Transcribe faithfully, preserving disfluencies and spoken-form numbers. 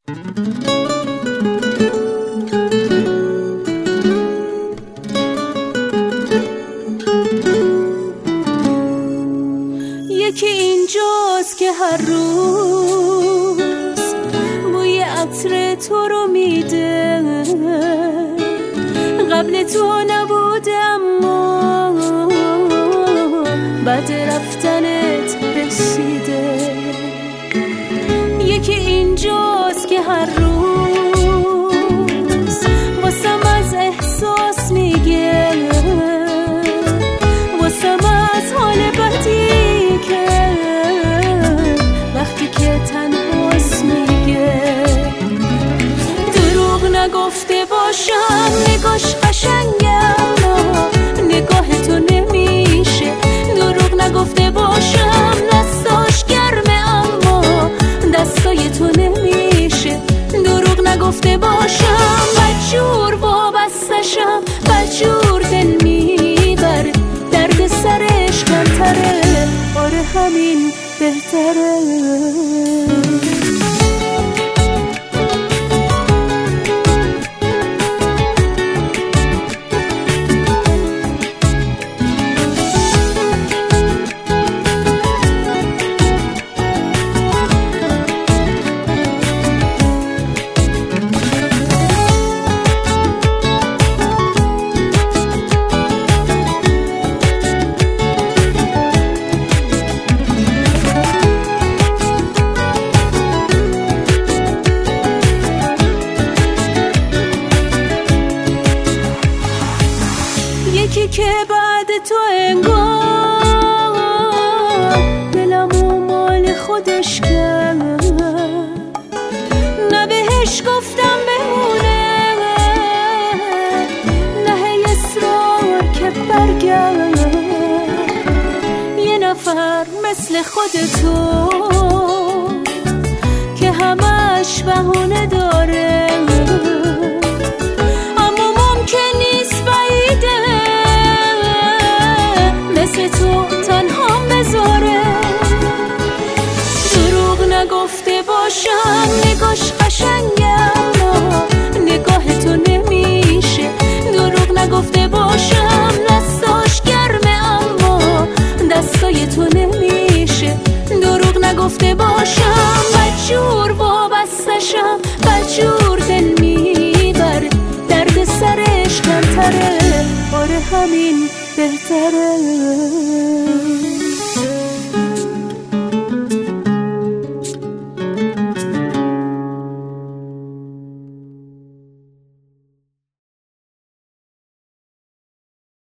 یکی اینجاست که هر روز بوی عطر تو رو میده، قبل تو نبودم اما بعد رفتنت رسیده. یکی اینجاست که هر روز واسم از احساس میگه، واسم از حال بدی که وقتی که تنهاست میگه. دروغ نگفته باشم نگاش قشنگم، نگاه تو نمیشه. دروغ نگفته باشم دستاش گرمه اما دستای تو نمیشه. دروغ نگفته باشم بدجور وابستشم، بدجور دل میبره، درد سرش کمتره، آره همین بهتره. یکی که بعد تو انگار دلمو مال خودش کرد، نه بهش گفتم بمونه، نه هی اصرار که برگرد. یه نفر مثل خودتو که همش بهونه داره، مثل تو تنها بذاره. دروغ نگفته باشم نگاش قشنگم، نگاه تو نمیشه. دروغ نگفته باشم دستاش گرمه اما دستای تو نمیشه. دروغ نگفته باشم بدجور وابستشم، بدجور دل میبره، درد سرش کمتره، آره همین بهتره.